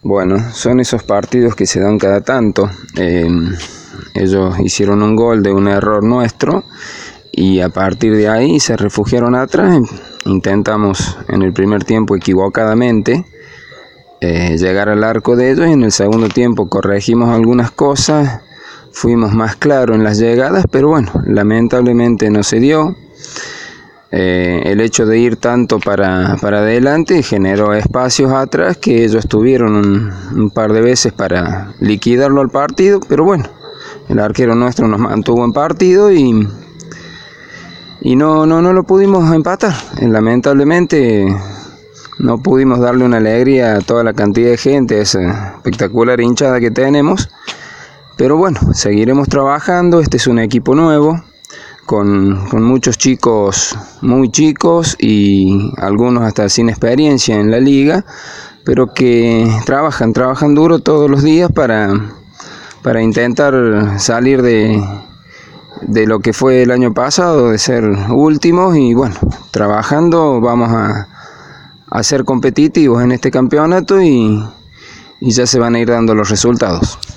Bueno, son esos partidos que se dan cada tanto. Ellos hicieron un gol de un error nuestro y a partir de ahí se refugiaron atrás. Intentamos en el primer tiempo equivocadamente llegar al arco de ellos, y en el segundo tiempo corregimos algunas cosas, fuimos más claros en las llegadas, pero bueno, lamentablemente no se dio. El hecho de ir tanto para adelante generó espacios atrás que ellos tuvieron un par de veces para liquidarlo al partido, pero bueno, el arquero nuestro nos mantuvo en partido y no lo pudimos empatar. Lamentablemente no pudimos darle una alegría a toda la cantidad de gente, a esa espectacular hinchada que tenemos, pero bueno, seguiremos trabajando. Este es un equipo nuevo, con muchos chicos muy chicos y algunos hasta sin experiencia en la liga, pero que trabajan duro todos los días para intentar salir de lo que fue el año pasado, de ser últimos, y bueno, trabajando vamos a ser competitivos en este campeonato y ya se van a ir dando los resultados.